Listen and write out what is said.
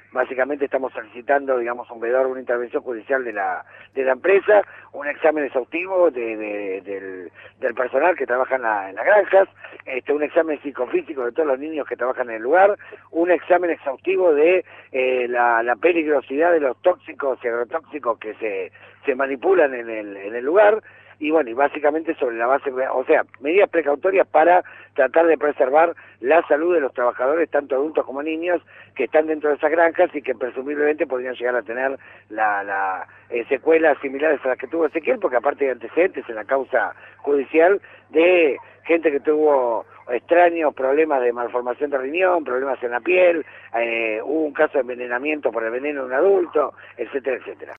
básicamente estamos solicitando, digamos, un vedor, una intervención judicial de la empresa, un examen exhaustivo del personal que trabaja en las granjas, un examen psicofísico de todos los niños que trabajan en el lugar, un examen exhaustivo de la peligrosidad de los tóxicos y agrotóxicos que se manipulan en el lugar. Y bueno, y básicamente sobre la base, o sea, medidas precautorias para tratar de preservar la salud de los trabajadores, tanto adultos como niños, que están dentro de esas granjas y que presumiblemente podrían llegar a tener secuelas similares a las que tuvo Ezequiel, porque aparte de antecedentes en la causa judicial de gente que tuvo extraños problemas de malformación de riñón, problemas en la piel, hubo un caso de envenenamiento por el veneno de un adulto, etcétera, etcétera.